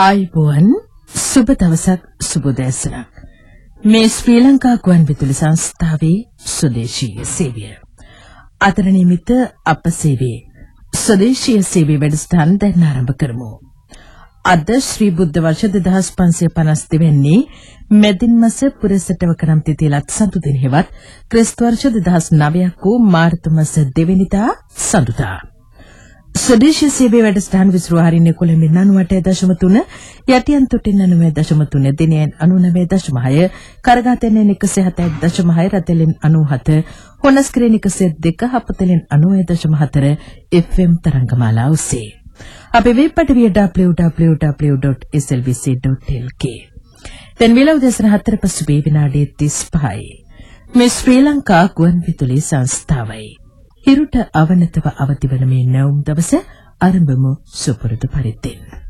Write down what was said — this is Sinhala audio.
ආයුබෝවන් සුබ දවසක් සුබ දැසනක් මේ ශ්‍රී ලංකා ගුවන්විදුලි සංස්ථාවේ ස්වදේශීය සේවය අතර නිමිත අප සේවයේ ස්වදේශීය සේවය වැඩසටහන දැන් ආරම්භ කරමු. අද ශ්‍රී බුද්ධ වර්ෂ 2552 වෙනි මෙදින් මාස පුරසටවක නම් තිථිය ලත් සතු දින හෙවත් ක්‍රිස්තු වර්ෂ 2009 වූ මාර්තු මාස 2 වෙනිදා සඳුදා ස්වදේශීය සේවය වැඩසටහන විසිරුවා හරින්නේ 98.3 යටියන් තුටින් 99.3 දිනයෙන් 99.6 කරගතෙන් 107.6 රතෙලින් 97 හොනස්ක්‍රීන් 102 හපතෙලින් 90.4 FM තරංගමාලා ඔස්සේ අපේ වෙබ්පඩවිය www.slbc.lk දැන් වේලාව දෙසන 4 පසුබිම් විනාඩි 35යි මේ ශ්‍රී ලංකා ගුවන්විදුලි සංස්ථාවයි හිරුට අවනතව අවදිවන මේ නැවුම් දවස ආරම්භමු සුපුරුදු පරිද්දෙන්